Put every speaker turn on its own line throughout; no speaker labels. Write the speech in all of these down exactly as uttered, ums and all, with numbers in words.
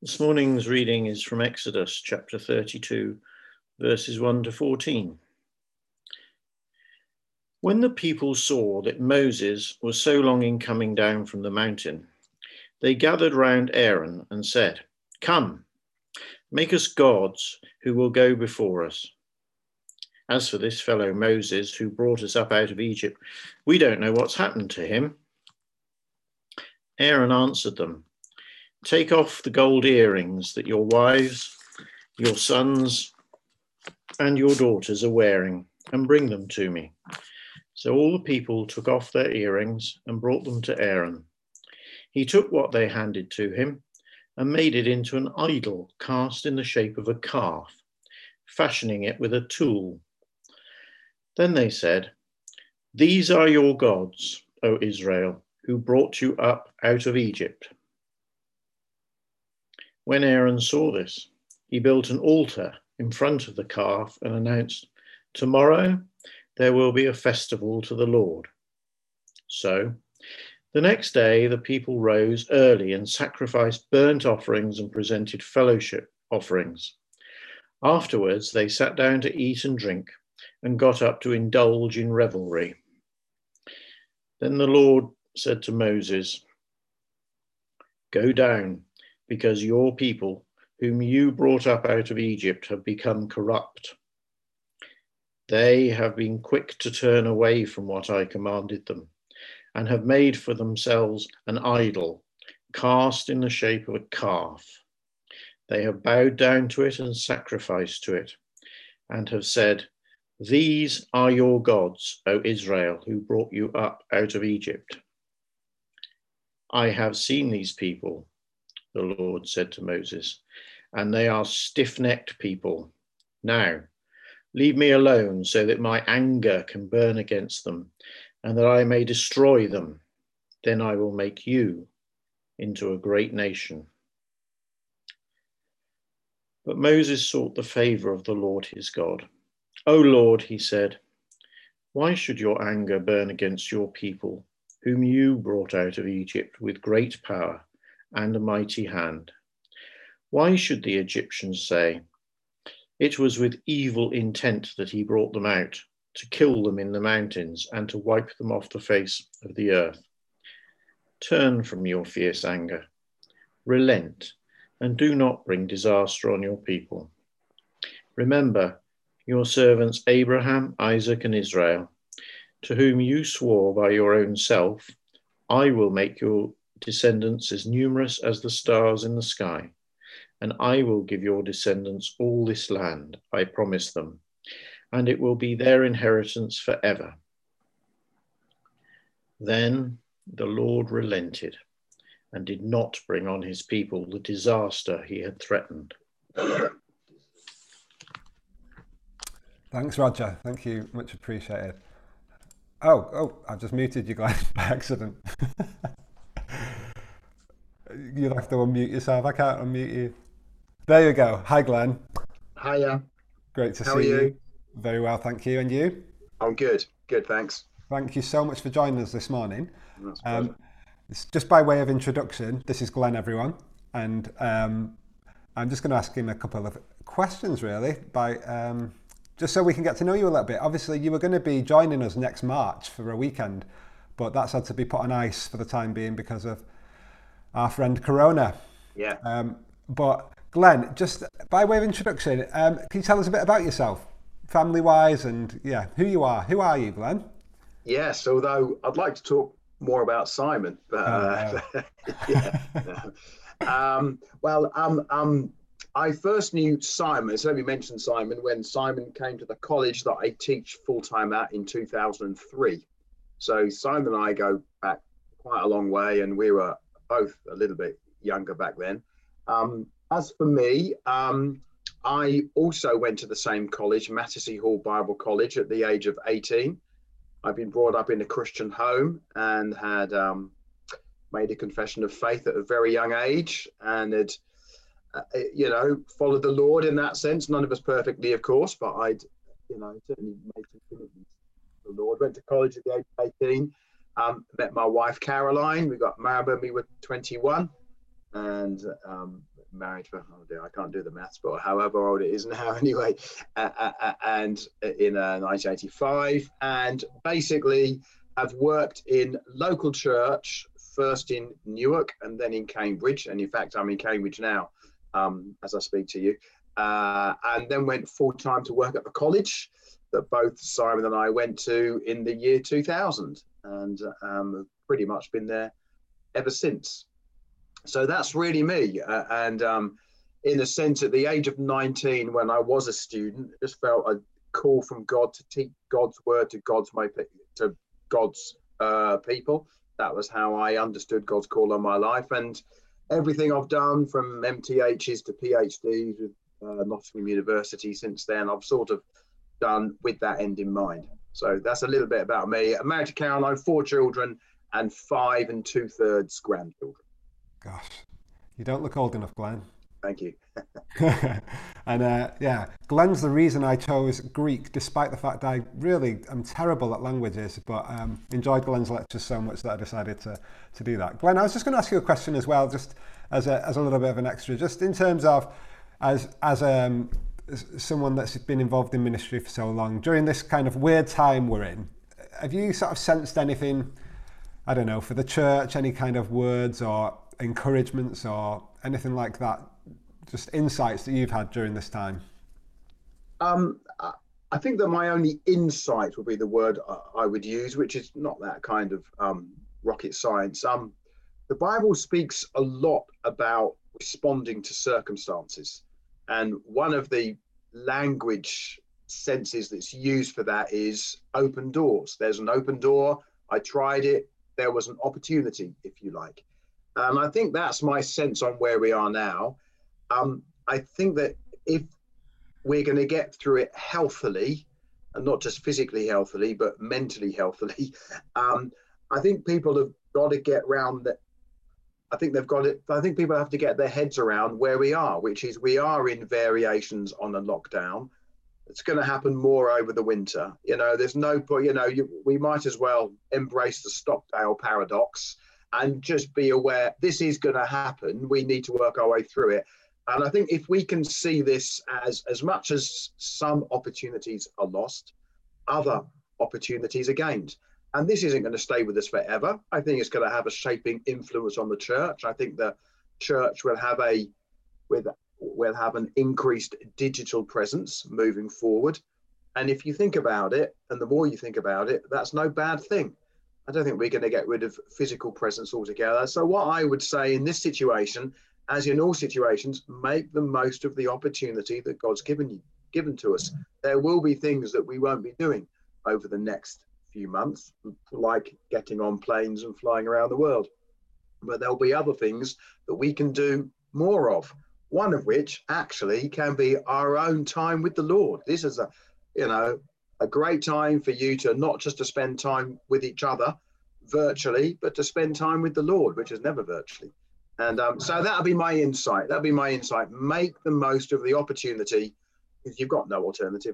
This morning's reading is from Exodus chapter thirty-two, verses one to fourteen. When the people saw that Moses was so long in coming down from the mountain, they gathered round Aaron and said, "Come, make us gods who will go before us. As for this fellow Moses who brought us up out of Egypt, we don't know what's happened to him." Aaron answered them, "Take off the gold earrings that your wives, your sons, and your daughters are wearing, and bring them to me." So all the people took off their earrings and brought them to Aaron. He took what they handed to him and made it into an idol cast in the shape of a calf, fashioning it with a tool. Then they said, "These are your gods, O Israel, who brought you up out of Egypt." When Aaron saw this, he built an altar in front of the calf and announced, "Tomorrow there will be a festival to the Lord." So the next day the people rose early and sacrificed burnt offerings and presented fellowship offerings. Afterwards they sat down to eat and drink and got up to indulge in revelry. Then the Lord said to Moses, "Go down, because your people, whom you brought up out of Egypt, have become corrupt. They have been quick to turn away from what I commanded them, and have made for themselves an idol, cast in the shape of a calf. They have bowed down to it and sacrificed to it, and have said, 'These are your gods, O Israel, who brought you up out of Egypt.' I have seen these people," the Lord said to Moses, "and they are stiff-necked people. Now, leave me alone so that my anger can burn against them and that I may destroy them. Then I will make you into a great nation." But Moses sought the favor of the Lord his God. "O Lord," he said, "why should your anger burn against your people, whom you brought out of Egypt with great power and a mighty hand? Why should the Egyptians say, 'It was with evil intent that he brought them out, to kill them in the mountains and to wipe them off the face of the earth'? Turn from your fierce anger, relent, and do not bring disaster on your people. Remember your servants Abraham, Isaac, and Israel, to whom you swore by your own self, 'I will make your descendants as numerous as the stars in the sky, and I will give your descendants all this land I promised them, and it will be their inheritance forever.' Then the Lord relented and did not bring on his people the disaster he had threatened."
Thanks, Roger. Thank you. Much appreciated. Oh, oh, I've just muted you guys by accident. You'll have to unmute yourself. I can't unmute you. There you go. Hi, Glenn.
Hiya.
Great to
How
see
are you?
you. Very well, thank you. And you?
I'm good. Good, thanks.
Thank you so much for joining us this morning.
That's a
Um,
pleasure.
it's just by way of introduction, this is Glenn, everyone. And um, I'm just going to ask him a couple of questions, really, by um, just so we can get to know you a little bit. Obviously, you were going to be joining us next March for a weekend, but that's had to be put on ice for the time being because of our friend Corona.
Yeah.
Um, but Glenn, just by way of introduction, um, can you tell us a bit about yourself, family-wise, and yeah, who you are? Who are you, Glenn?
Yes, although I'd like to talk more about Simon, but uh,
Oh,
yeah. Um, well, um, um, I first knew Simon, so let me mention Simon, when Simon came to the college that I teach full-time at in two thousand three. So Simon and I go back quite a long way, and we were both a little bit younger back then. Um, as for me, um, I also went to the same college, Mattersey Hall Bible College, at the age of eighteen. I've been brought up in a Christian home and had um, made a confession of faith at a very young age, and had, uh, you know, followed the Lord in that sense. None of us perfectly, of course, but I'd, you know, certainly made some commitments to the Lord. Went to college at the age of eighteen. Um, met my wife Caroline. We got married when we were twenty-one. and um, married for, oh dear, I can't do the maths, but however old it is now anyway, uh, uh, and in uh, nineteen eighty-five, and basically have worked in local church, first in Newark and then in Cambridge, and in fact I'm in Cambridge now um, as I speak to you, uh, and then went full-time to work at the college that both Simon and I went to in the year two thousand, and um, pretty much been there ever since. So that's really me. Uh, and um, in a sense, at the age of nineteen, when I was a student, I just felt a call from God to teach God's word to God's my to God's uh, people. That was how I understood God's call on my life. And everything I've done, from M T Hs to PhDs with uh, Nottingham University since then, I've sort of done with that end in mind. So that's a little bit about me. I'm married to Caroline, four children, and five and two thirds grandchildren.
Gosh, you don't look old enough, Glenn.
Thank you.
And uh, yeah, Glenn's the reason I chose Greek, despite the fact I really am terrible at languages, but um, enjoyed Glenn's lectures so much that I decided to, to do that. Glenn, I was just going to ask you a question as well, just as a, as a little bit of an extra, just in terms of, as, as um, someone that's been involved in ministry for so long, during this kind of weird time we're in, have you sort of sensed anything, I don't know, for the church, any kind of words or encouragements or anything like that, just insights that you've had during this time?
Um, I think that my only insight would be the word I would use, which is not that kind of um, rocket science. Um, the Bible speaks a lot about responding to circumstances. And one of the language senses that's used for that is open doors. There's an open door. I tried it. There was an opportunity, if you like. And I think that's my sense on where we are now. Um, I think that if we're going to get through it healthily, and not just physically healthily, but mentally healthily, um, I think people have got to get around that. I think they've got it. I think people have to get their heads around where we are, which is we are in variations on a lockdown. It's going to happen more over the winter. You know, there's no point, you know, you, we might as well embrace the Stockdale paradox and just be aware this is going to happen. We need to work our way through it. And I think if we can see this as, as much as some opportunities are lost, other opportunities are gained. And this isn't going to stay with us forever. I think it's going to have a shaping influence on the church. I think the church will have a with will have an increased digital presence moving forward. And if you think about it, and the more you think about it, that's no bad thing. I don't think we're going to get rid of physical presence altogether. So what I would say in this situation, as in all situations, make the most of the opportunity that God's given you, given to us. There will be things that we won't be doing over the next few months, like getting on planes and flying around the world. But there'll be other things that we can do more of. One of which actually can be our own time with the Lord. This is a, you know, a great time for you to not just to spend time with each other virtually, but to spend time with the Lord, which is never virtually. And um, so that'll be my insight. That'll be my insight. Make the most of the opportunity, because you've got no alternative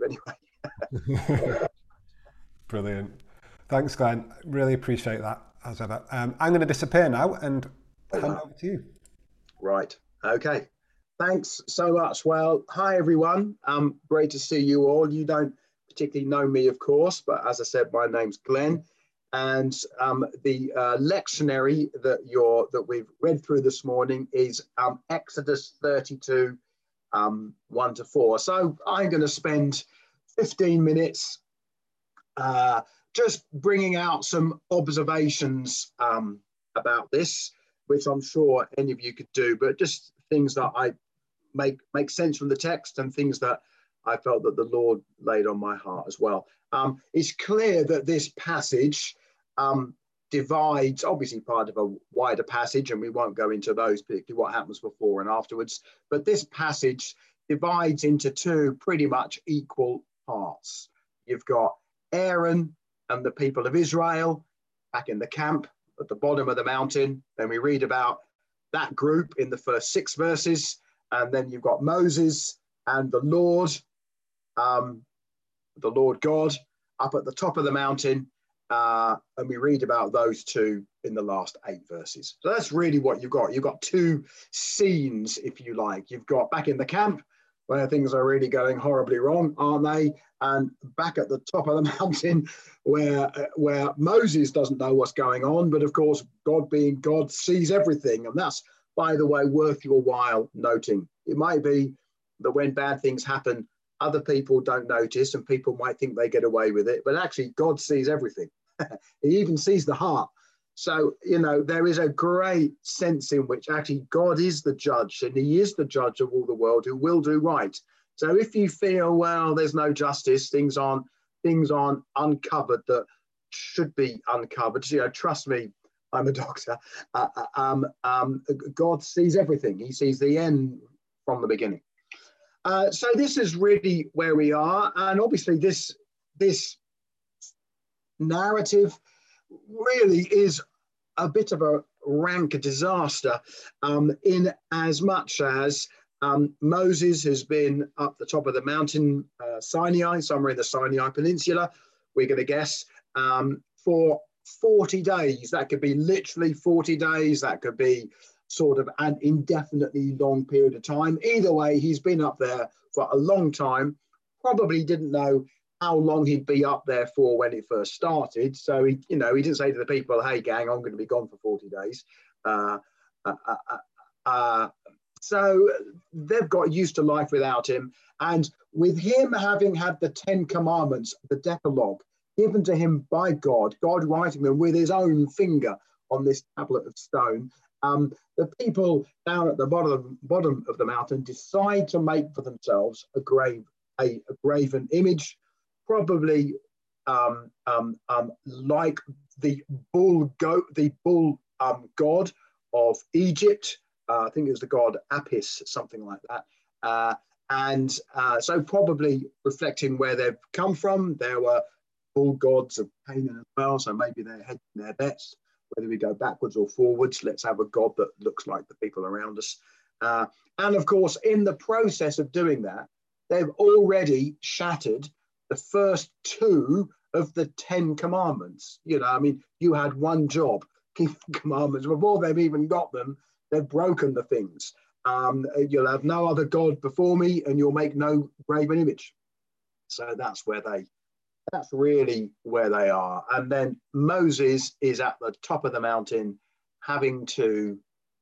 anyway.
Brilliant. Thanks, Glenn. Really appreciate that, as ever. Um, I'm going to disappear now and hand over to you.
Right. Okay. Thanks so much. Well, hi, everyone. Um, great to see you all. You don't particularly know me, of course, but as I said, my name's Glenn. And um, the uh, lectionary that you're that we've read through this morning is um, Exodus thirty-two, um, one to four. So I'm going to spend fifteen minutes uh, just bringing out some observations um, about this, which I'm sure any of you could do, but just things that I make make sense from the text and things that I felt that the Lord laid on my heart as well. Um, it's clear that this passage um, divides, obviously part of a wider passage, and we won't go into those, particularly what happens before and afterwards, but this passage divides into two pretty much equal parts. You've got Aaron and the people of Israel back in the camp at the bottom of the mountain. Then we read about that group in the first six verses. And then you've got Moses and the Lord, um, the Lord God, up at the top of the mountain. Uh, and we read about those two in the last eight verses. So that's really what you've got. You've got two scenes, if you like. You've got back in the camp where things are really going horribly wrong, aren't they? And back at the top of the mountain where, where Moses doesn't know what's going on, but of course, God being God sees everything. And that's, by the way, worth your while noting. It might be that when bad things happen, other people don't notice and people might think they get away with it, but actually God sees everything. He even sees the heart. So, you know, there is a great sense in which actually God is the judge, and he is the judge of all the world who will do right. So if you feel, well, there's no justice, things aren't, things aren't uncovered that should be uncovered, you know, trust me, I'm a doctor. Uh, um, um, God sees everything. He sees the end from the beginning. Uh, so this is really where we are. And obviously this, this narrative really is a bit of a rank disaster, um, in as much as um, Moses has been up the top of the mountain, uh, Sinai, somewhere in the Sinai Peninsula, we're going to guess, um, for forty days. That could be literally forty days. That could be sort of an indefinitely long period of time. Either way, he's been up there for a long time, probably didn't know how long he'd be up there for when it first started. So he, you know, he didn't say to the people, hey gang, I'm going to be gone for forty days. Uh, uh, uh, uh, so they've got used to life without him. And with him having had the Ten Commandments, the Decalogue, given to him by God, God writing them with his own finger on this tablet of stone, um, the people down at the bottom, bottom of the mountain decide to make for themselves a grave, a, a graven image, probably um, um, um, like the bull goat, the bull um, god of Egypt. Uh, I think it was the god Apis, something like that. Uh, and uh, so probably reflecting where they've come from. There were bull gods of Canaan as well, so maybe they're hedging their bets. Whether we go backwards or forwards, let's have a god that looks like the people around us. Uh, and of course, in the process of doing that, they've already shattered the first two of the Ten Commandments. You know, I mean, you had one job, keep the commandments. Before they've even got them, they've broken the things. Um, you'll have no other God before me, and you'll make no graven image. So that's where they, that's really where they are. And then Moses is at the top of the mountain, having to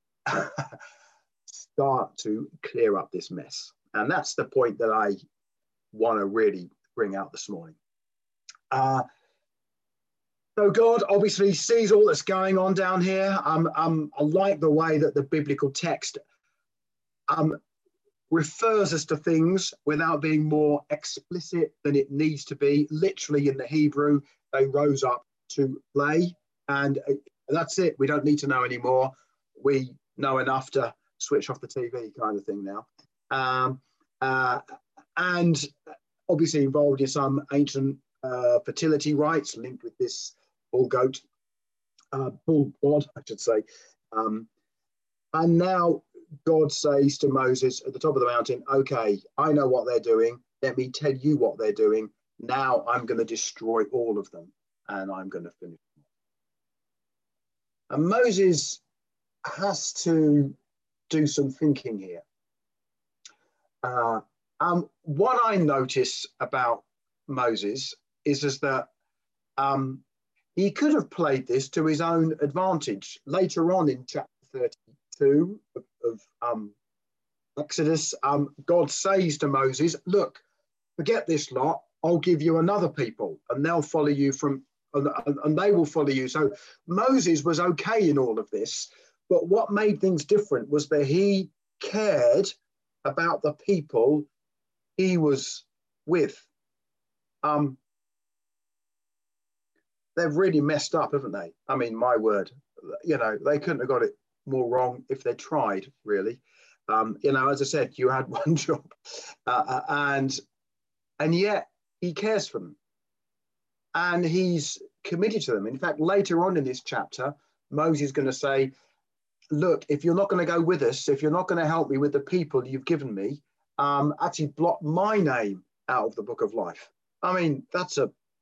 start to clear up this mess. And that's the point that I want to really bring out this morning. Uh, so God obviously sees all that's going on down here. Um, um, I like the way that the biblical text um, refers us to things without being more explicit than it needs to be. Literally in the Hebrew, they rose up to play, and that's it. We don't need to know anymore. We know enough to switch off the T V kind of thing now. Um, uh, and obviously involved in some ancient uh, fertility rites linked with this bull goat, uh, bull god, I should say. Um, and now God says to Moses at the top of the mountain, okay, I know what they're doing. Let me tell you what they're doing. Now I'm going to destroy all of them, and I'm going to finish them. And Moses has to do some thinking here. Uh, um, what I notice about Moses is, is that um, he could have played this to his own advantage. Later on in chapter thirty-two of, of um, Exodus, um, God says to Moses, look, forget this lot, I'll give you another people and they'll follow you from, and, and they will follow you. So Moses was okay in all of this, but what made things different was that he cared about the people he was with. Um, they've really messed up, haven't they? I mean, my word, you know, they couldn't have got it more wrong if they tried, really. Um, you know, as I said, you had one job, uh, and and yet he cares for them, and he's committed to them. In fact, later on in this chapter, Moses is going to say, look, if you're not going to go with us, if you're not going to help me with the people you've given me, um, actually blot my name out of the book of life. I mean, that's a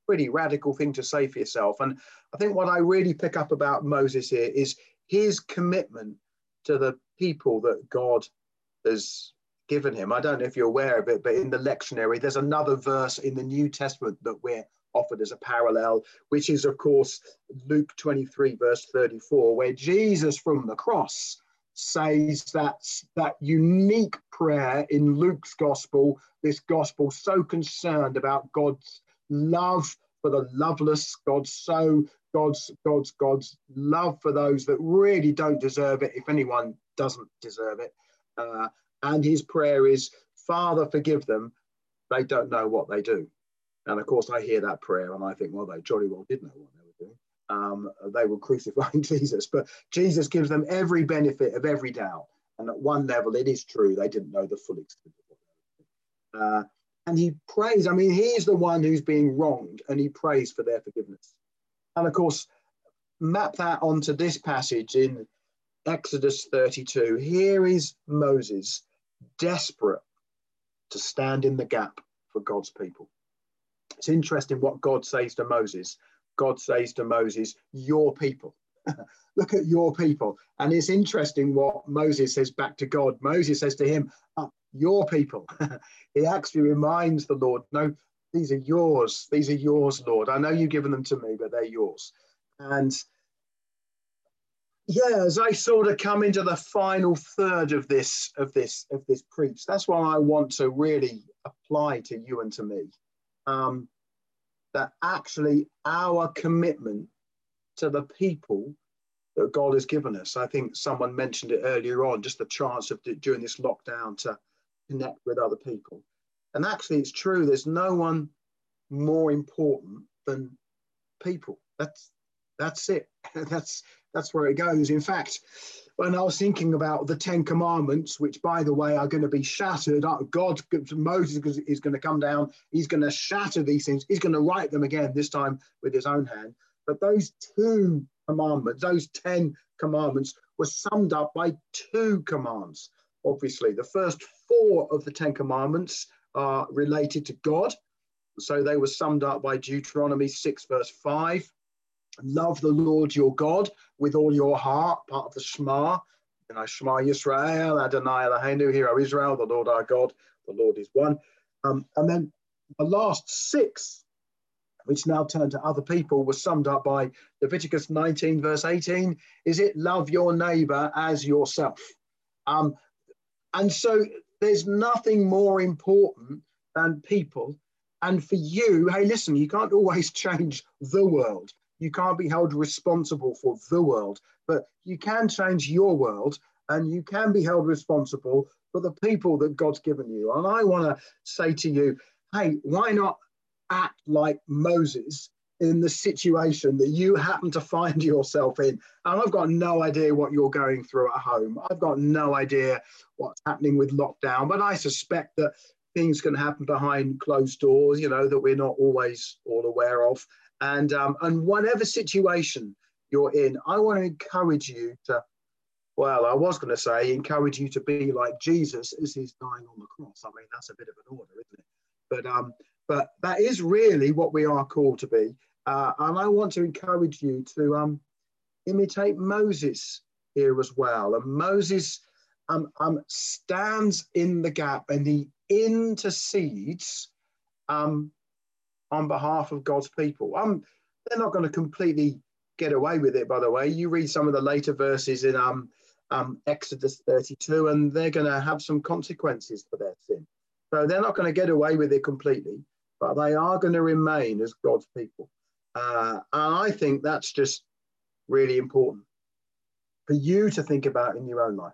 pretty radical thing to say for yourself. And I think what I really pick up about Moses here is his commitment to the people that God has given him. I don't know if you're aware of it, but in the lectionary, there's another verse in the New Testament that we're offered as a parallel, which is, of course, Luke twenty-three, verse thirty-four, where Jesus from the cross says that, that unique prayer in Luke's gospel, this gospel so concerned about God's love for the loveless, God's so God's God's God's love for those that really don't deserve it, if anyone doesn't deserve it. Uh, and his prayer is, Father, forgive them, they don't know what they do. And of course, I hear that prayer and I think, well, they jolly well did know what they were doing. Um, they were crucifying Jesus, but Jesus gives them every benefit of every doubt. And at one level, it is true, they didn't know the full extent of what they were doing. Uh, and he prays, I mean, he's the one who's being wronged, and he prays for their forgiveness. And of course, map that onto this passage in Exodus thirty-two. Here is Moses, desperate to stand in the gap for God's people. It's interesting what God says to Moses. God says to Moses, your people. Look at your people. And it's interesting what Moses says back to God. Moses says to him, oh, your people. He actually reminds the Lord, no, these are yours. These are yours, Lord. I know you've given them to me, but they're yours. And yeah, as I sort of come into the final third of this, of this, of this preach, that's what I want to really apply to you and to me. Um, that actually our commitment to the people that God has given us. I think someone mentioned it earlier on, just the chance of during this lockdown to connect with other people. And actually it's true, there's no one more important than people. That's that's it. that's that's where it goes. In fact, when I was thinking about the Ten Commandments, which, by the way, are going to be shattered, God, Moses is going to come down, he's going to shatter these things, he's going to write them again, this time with his own hand. But those two commandments, those ten commandments, were summed up by two commands. Obviously, the first four of the Ten Commandments are related to God. So they were summed up by Deuteronomy six, verse five. Love the Lord your God with all your heart, part of the Shema. You know, Shema Yisrael, Adonai Eloheinu, Hear, O Israel, the Lord our God, the Lord is one. Um, and then the last six, which now turn to other people, was summed up by Leviticus nineteen, verse eighteen. Is it love your neighbor as yourself? Um, and so there's nothing more important than people. And for you, hey, listen, you can't always change the world. You can't be held responsible for the world, but you can change your world, and you can be held responsible for the people that God's given you. And I want to say to you, hey, why not act like Moses in the situation that you happen to find yourself in? And I've got no idea what you're going through at home. I've got no idea what's happening with lockdown, but I suspect that things can happen behind closed doors, you know, that we're not always all aware of. And um, and whatever situation you're in, I want to encourage you to, well, I was going to say, encourage you to be like Jesus as he's dying on the cross. I mean, that's a bit of an order, isn't it? But um, but that is really what we are called to be. Uh, and I want to encourage you to um, imitate Moses here as well. And Moses um, um, stands in the gap and he intercedes um, on behalf of God's people. Um, they're not going to completely get away with it, by the way. You read some of the later verses in um, um, Exodus thirty-two, and they're going to have some consequences for their sin. So they're not going to get away with it completely, but they are going to remain as God's people. Uh, and I think that's just really important for you to think about in your own life.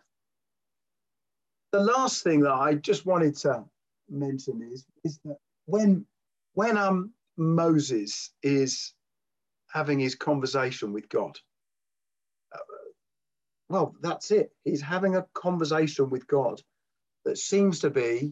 The last thing that I just wanted to mention is, is that when When um, Moses is having his conversation with God, uh, well, that's it. He's having a conversation with God that seems to be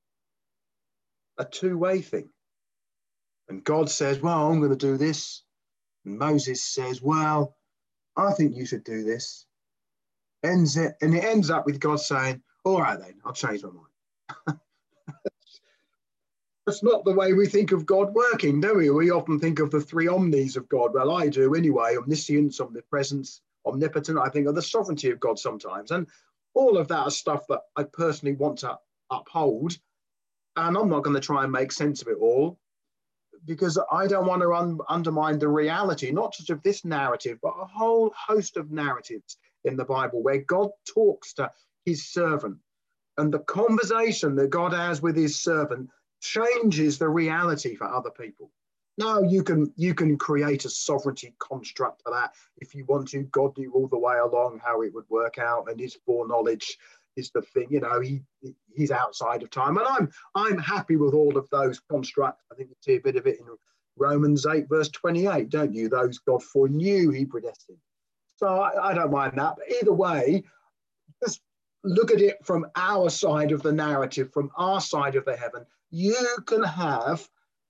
a two-way thing. And God says, well, I'm going to do this. And Moses says, well, I think you should do this. Ends it, and it ends up with God saying, all right, then, I'll change my mind. That's not the way we think of God working, do we? We often think of the three omnis of God. Well, I do anyway: omniscience, omnipresence, omnipotent. I think of the sovereignty of God sometimes, and all of that is stuff that I personally want to uphold. And I'm not going to try and make sense of it all, because I don't want to un- undermine the reality, not just of this narrative, but a whole host of narratives in the Bible where God talks to his servant, and the conversation that God has with his servant changes the reality for other people. Now you can you can create a sovereignty construct for that if you want to. God knew all the way along how it would work out, and his foreknowledge is the thing. You know, he he's outside of time, and I'm I'm happy with all of those constructs. I think you see a bit of it in Romans eight verse twenty-eight, don't you? Those God foreknew, he predestined. So I, I don't mind that. But either way, just look at it from our side of the narrative, from our side of the heaven. You can have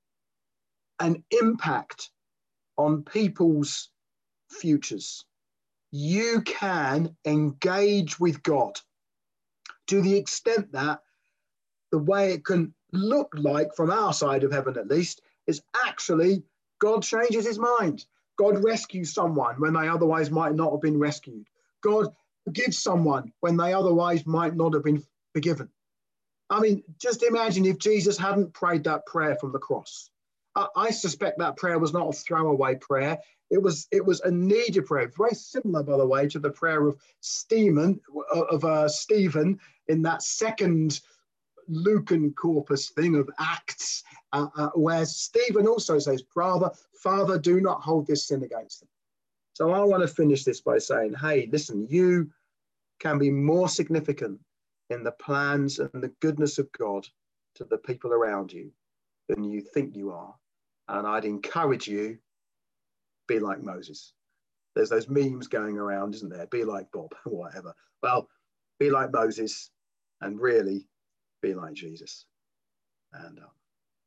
an impact on people's futures. You can engage with God to the extent that the way it can look like from our side of heaven, at least, is actually God changes his mind. God rescues someone when they otherwise might not have been rescued. God forgives someone when they otherwise might not have been forgiven. I mean, just imagine if Jesus hadn't prayed that prayer from the cross. I, I suspect that prayer was not a throwaway prayer. It was it was a needed prayer, very similar, by the way, to the prayer of Stephen, of uh, Stephen in that second Lucan corpus thing of Acts, uh, uh, where Stephen also says, "Father, Father, do not hold this sin against them." So I want to finish this by saying, hey, listen, you can be more significant in the plans and the goodness of God to the people around you than you think you are. And I'd encourage you, be like Moses. There's those memes going around, isn't there? Be like Bob or whatever. Well, be like Moses and really be like Jesus. And um,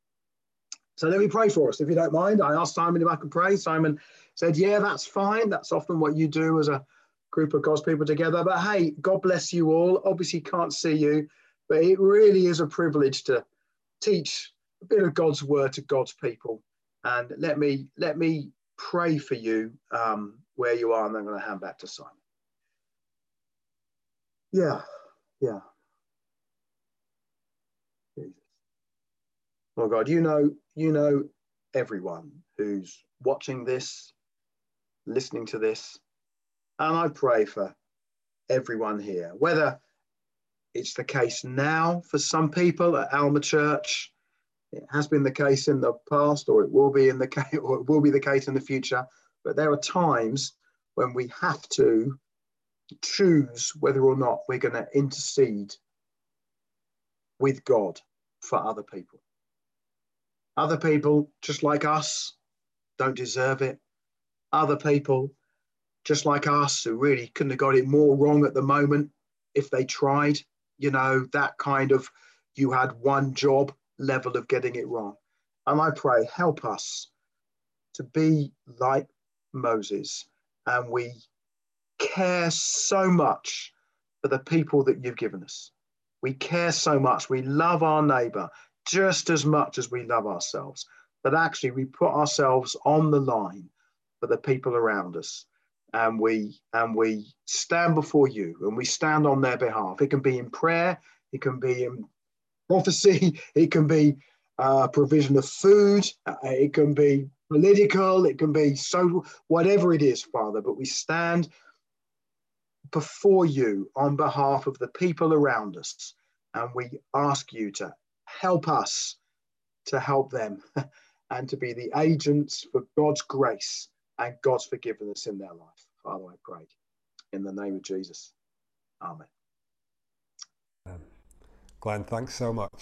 so let me pray for us, if you don't mind. I asked Simon if I could pray. Simon said, yeah, that's fine. That's often what you do as a group of God's people together. But hey, God bless you all. Obviously can't see you, but it really is a privilege to teach a bit of God's word to God's people. And let me let me pray for you um, where you are, and then I'm going to hand back to Simon. Yeah, yeah. Jesus. Oh God, you know, you know everyone who's watching this, listening to this, and I pray for everyone here, whether it's the case now for some people at Alma Church, it has been the case in the past, or it will be in the case, or it will be the case in the future. But there are times when we have to choose whether or not we're going to intercede with God for other people. Other people, just like us, don't deserve it. Other people, just like us, who really couldn't have got it more wrong at the moment if they tried. You know, that kind of, you had one job level of getting it wrong. And I pray, help us to be like Moses, and we care so much for the people that you've given us. We care so much. We love our neighbor just as much as we love ourselves, that actually we put ourselves on the line for the people around us, and we and we stand before you and we stand on their behalf. It can be in prayer, it can be in prophecy, it can be uh, provision of food, uh, it can be political, it can be so, whatever it is, Father, but we stand before you on behalf of the people around us, and we ask you to help us to help them and to be the agents for God's grace and God's forgiveness in their life. Father, I pray in the name of Jesus. Amen.
Glenn, thanks so much.